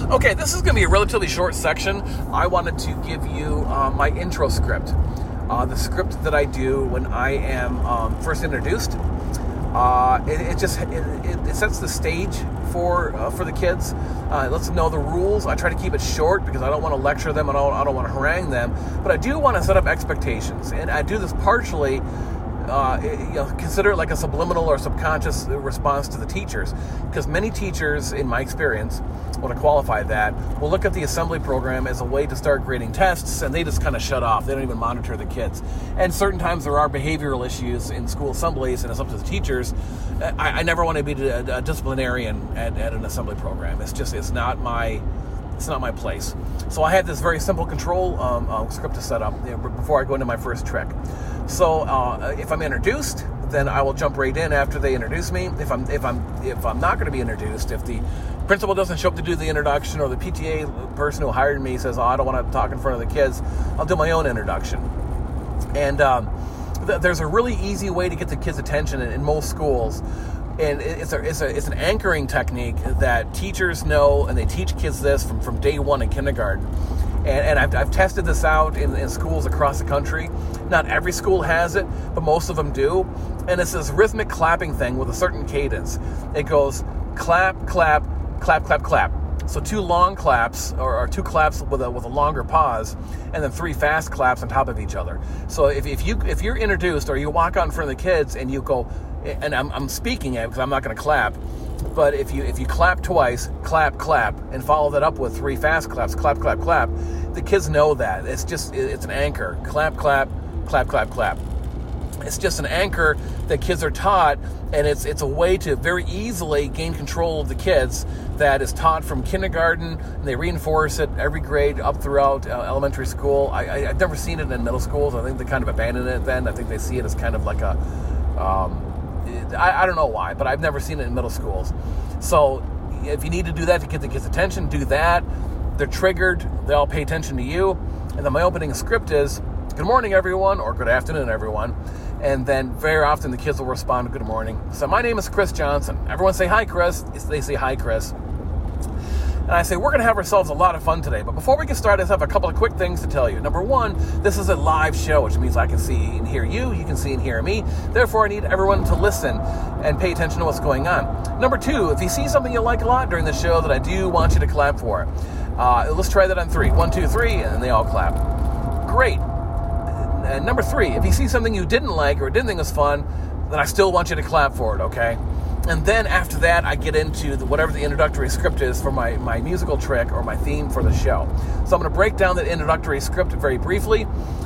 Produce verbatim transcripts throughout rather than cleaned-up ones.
Okay, this is going to be a relatively short section. I wanted to give you uh, my intro script. Uh, the script that I do when I am um, first introduced. Uh, it, it just it, it sets the stage for uh, for the kids. Uh, it lets them know the rules. I try to keep it short because I don't want to lecture them. I don't, I don't want to harangue them. But I do want to set up expectations. And I do this partially, uh, you know, consider it like a subliminal or subconscious response to the teachers. Because many teachers, in my experience, want to qualify that, will look at the assembly program as a way to start grading tests, and they just kind of shut off. They don't even monitor the kids. And certain times there are behavioral issues in school assemblies, and it's up to the teachers. I, I never want to be a, a disciplinarian at, at an assembly program. It's just, it's not my, it's not my place. So I have this very simple control um, uh, script to set up, you know, before I go into my first trick. So uh, if I'm introduced, then I will jump right in after they introduce me. If I'm if I'm if I'm not going to be introduced, if the principal doesn't show up to do the introduction, or the P T A person who hired me says, "Oh, I don't want to talk in front of the kids," I'll do my own introduction. And um, th- there's a really easy way to get the kids' attention in, in most schools, and it's a it's a it's an anchoring technique that teachers know, and they teach kids this from, from day one in kindergarten. And, and I've, I've tested this out in, in schools across the country. Not every school has it, but most of them do. And it's this rhythmic clapping thing with a certain cadence. It goes clap, clap, clap, clap, clap. So two long claps, or, or two claps with a with a longer pause, and then three fast claps on top of each other. So if, if you if you're introduced, or you walk out in front of the kids and you go, and I'm I'm speaking it because I'm not going to clap. But if you if you clap twice, clap, clap, and follow that up with three fast claps, clap, clap, clap, the kids know that. It's just, it's an anchor. Clap, clap, clap, clap, clap. It's just an anchor that kids are taught, and it's it's a way to very easily gain control of the kids that is taught from kindergarten, and they reinforce it every grade up throughout uh, elementary school. I, I, I've never seen it in middle schools. I think they kind of abandoned it then. I think they see it as kind of like a... Um, I, I don't know why, but I've never seen it in middle schools. So if you need to do that to get the kids' attention, do that. They're triggered. They all pay attention to you. And then my opening script is, "Good morning, everyone," or "Good afternoon, everyone." And then very often the kids will respond, "Good morning." So my name is Chris Johnson. Everyone say, "Hi, Chris." They say, "Hi, Chris." And I say, we're going to have ourselves a lot of fun today. But before we get started, I have a couple of quick things to tell you. Number one, this is a live show, which means I can see and hear you. You can see and hear me. Therefore, I need everyone to listen and pay attention to what's going on. Number two, if you see something you like a lot during the show that I do want you to clap for, uh, let's try that on three. One, two, three, and they all clap. Great. And number three, if you see something you didn't like or didn't think was fun, then I still want you to clap for it, okay? And then after that, I get into the, whatever the introductory script is for my, my musical trick or my theme for the show. So I'm going to break down that introductory script very briefly.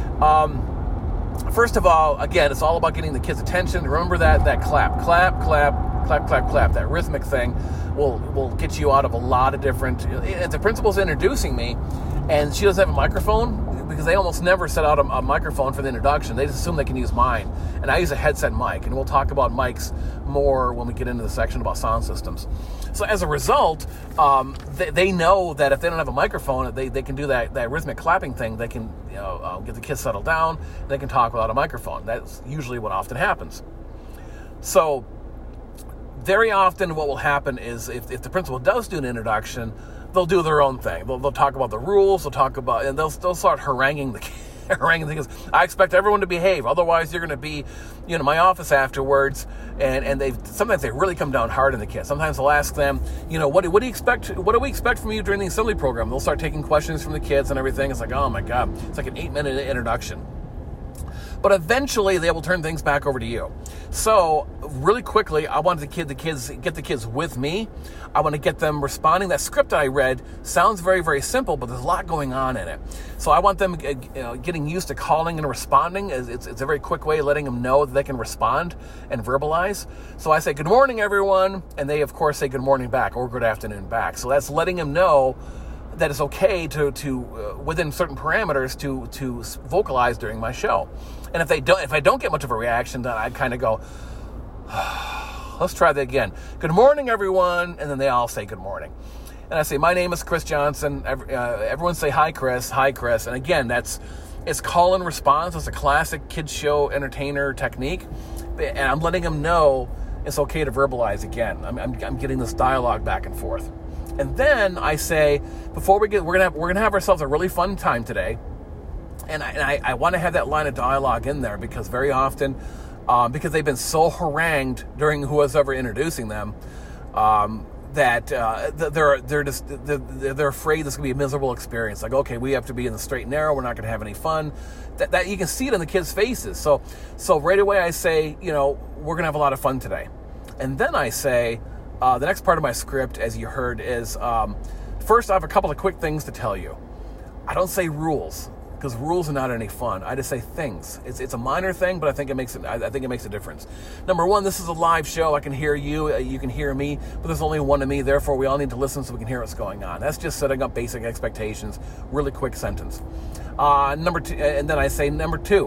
Um, first of all, again, it's all about getting the kids' attention. Remember that that clap, clap, clap, clap, clap, clap. That rhythmic thing will will get you out of a lot of different... If the principal's introducing me and she doesn't have a microphone, because they almost never set out a, a microphone for the introduction. They just assume they can use mine. And I use a headset mic, and we'll talk about mics more when we get into the section about sound systems. So as a result, um, they, they know that if they don't have a microphone, they, they can do that, that rhythmic clapping thing. They can you know, uh, get the kids settled down. They can talk without a microphone. That's usually what often happens. So very often what will happen is if, if the principal does do an introduction, they'll do their own thing. They'll, they'll talk about the rules. They'll talk about, and they'll they'll start haranguing the haranguing the kids. I expect everyone to behave. Otherwise, you're going to be, you know, my office afterwards. And and they sometimes they really come down hard on the kids. Sometimes they'll ask them, you know, what what do you expect? What do we expect from you during the assembly program? They'll start taking questions from the kids and everything. It's like, oh my God, it's like an eight minute introduction. But eventually, they will turn things back over to you. So, really quickly, I want the kid, the kids, get the kids with me. I want to get them responding. That script that I read sounds very, very simple, but there's a lot going on in it. So, I want them uh, you know, getting used to calling and responding. It's, it's a very quick way of letting them know that they can respond and verbalize. So, I say, "Good morning, everyone," and they, of course, say good morning back or good afternoon back. So, that's letting them know that it's okay to, to uh, within certain parameters, to to vocalize during my show. And if they don't, if I don't get much of a reaction, then I'd kind of go, let's try that again. "Good morning, everyone," and then they all say good morning. And I say, "My name is Chris Johnson." Every, uh, everyone say, "Hi, Chris." "Hi, Chris." And again, that's it's call and response. It's a classic kids show entertainer technique, and I'm letting them know it's okay to verbalize again. I'm, I'm, I'm getting this dialogue back and forth. And then I say, before we get, we're gonna have, we're gonna have ourselves a really fun time today. And I, and I, I want to have that line of dialogue in there because very often, um, because they've been so harangued during who was ever introducing them, um, that uh, they're they're just they're, they're afraid this is gonna be a miserable experience. Like, okay, we have to be in the straight and narrow. We're not gonna have any fun. That, that you can see it in the kids' faces. So so right away I say, you know, we're gonna have a lot of fun today. And then I say, uh, the next part of my script, as you heard, is um, first I have a couple of quick things to tell you. I don't say rules, because rules are not any fun. I just say things. It's it's a minor thing, but I think it makes it. I, I think it makes a difference. Number one, this is a live show. I can hear you. Uh, you can hear me, but there's only one of me. Therefore, we all need to listen so we can hear what's going on. That's just setting up basic expectations. Really quick sentence. Uh, number two, and then I say number two.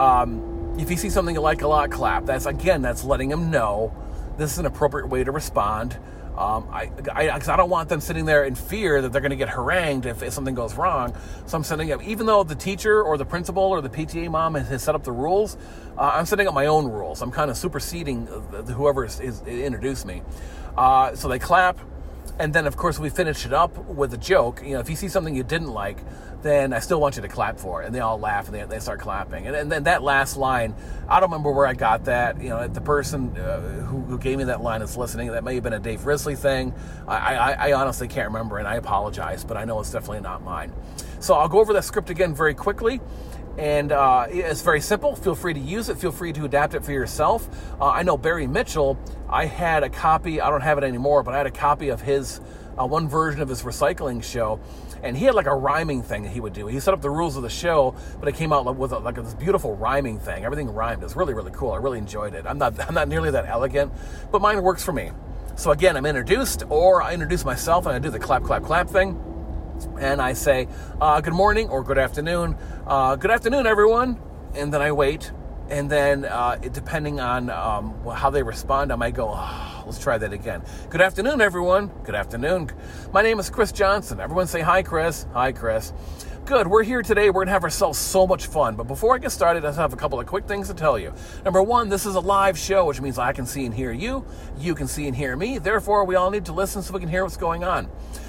Um, if you see something you like a lot, clap. That's again. That's letting them know this is an appropriate way to respond. Um, I, I, cause I don't want them sitting there in fear that they're going to get harangued if, if something goes wrong. So I'm setting up, even though the teacher or the principal or the P T A mom has, has set up the rules, uh, I'm setting up my own rules. I'm kind of superseding whoever is, is introduced me. Uh, so they clap. And then, of course, we finish it up with a joke. You know, if you see something you didn't like, then I still want you to clap for it. And they all laugh and they, they start clapping. And, and then that last line, I don't remember where I got that. You know, the person uh, who, who gave me that line is listening. That may have been a Dave Risley thing. I, I, I honestly can't remember, and I apologize, but I know it's definitely not mine. So I'll go over that script again very quickly. And uh, it's very simple. Feel free to use it. Feel free to adapt it for yourself. Uh, I know Barry Mitchell, I had a copy, I don't have it anymore, but I had a copy of his, uh, one version of his recycling show. And he had like a rhyming thing that he would do. He set up the rules of the show, but it came out with a, like this beautiful rhyming thing. Everything rhymed. It was really, really cool. I really enjoyed it. I'm not, I'm not nearly that elegant, but mine works for me. So again, I'm introduced, or I introduce myself and I do the clap, clap, clap thing. And I say, uh, good morning or good afternoon. Uh, good afternoon, everyone. And then I wait. And then uh, it, depending on um, how they respond, I might go, oh, let's try that again. Good afternoon, everyone. Good afternoon. My name is Chris Johnson. Everyone say hi, Chris. Hi, Chris. Good. We're here today. We're going to have ourselves so much fun. But before I get started, I just have a couple of quick things to tell you. Number one, this is a live show, which means I can see and hear you. You can see and hear me. Therefore, we all need to listen so we can hear what's going on.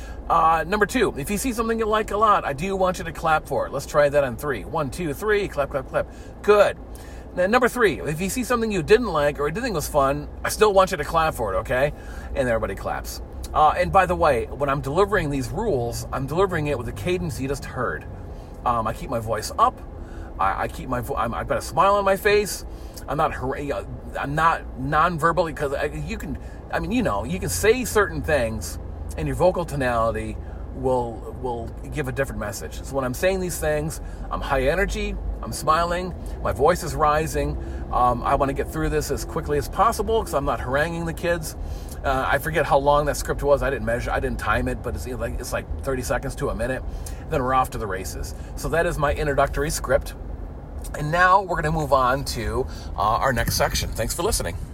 Uh, number two, if you see something you like a lot, I do want you to clap for it. Let's try that on three. One, two, three. Clap, clap, clap. Good. Now, number three, if you see something you didn't like or you didn't think was fun, I still want you to clap for it, okay? And everybody claps. Uh, and by the way, when I'm delivering these rules, I'm delivering it with the cadence you just heard. Um, I keep my voice up. I, I keep my. Vo- I'm, I've got a smile on my face. I'm not. I'm not non-verbally because you can. I mean, you know, you can say certain things, and your vocal tonality will will give a different message. So when I'm saying these things, I'm high energy. I'm smiling. My voice is rising. Um, I want to get through this as quickly as possible because I'm not haranguing the kids. Uh, I forget how long that script was. I didn't measure. I didn't time it, but it's like it's like thirty seconds to a minute. Then we're off to the races. So that is my introductory script. And now we're going to move on to uh, our next section. Thanks for listening.